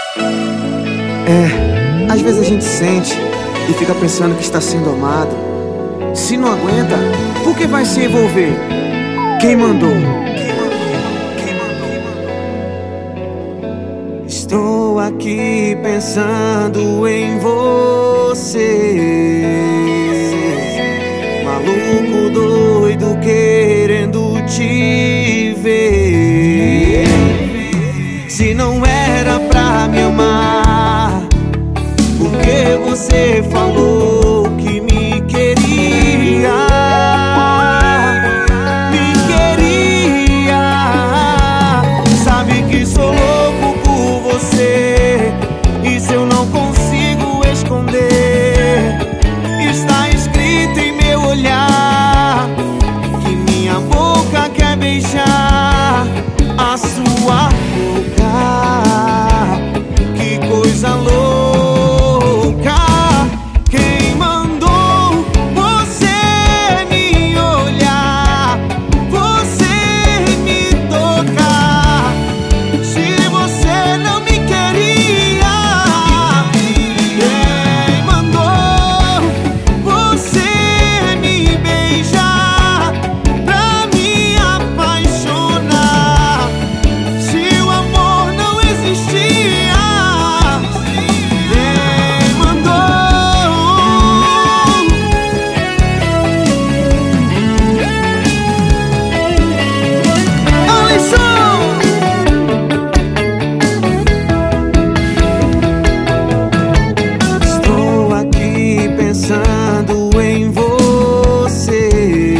Às vezes a gente sente e fica pensando que está sendo amado. Se não aguenta, por que vai se envolver? Quem mandou? Estou aqui pensando em você, maluco, doido, querendo te ver. Se não era pra me amar, por que você falou que me queria? Me queria. Sabe que sou louco por você, isso eu não consigo esconder. Está escrito em meu olhar que minha boca quer beijar a sua boca. Que coisa louca. Quem mandou você me olhar, você me tocar? Se você não me queria, quem mandou você me beijar pra me apaixonar? Se o amor não existia, quem mandou? Alisson! Estou aqui pensando em você,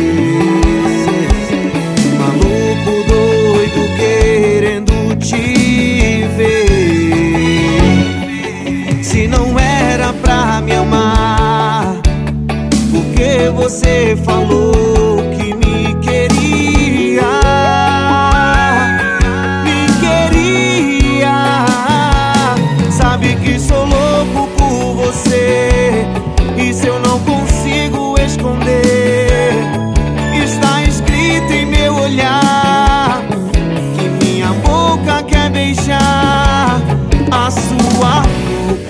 maluco, doido, querendo te ver. Se não era pra me amar, por que você falou que me queria? Me queria. Sabe que sou louco por você, isso eu não consigo esconder. Está escrito em meu olhar que minha boca quer beijar a sua boca.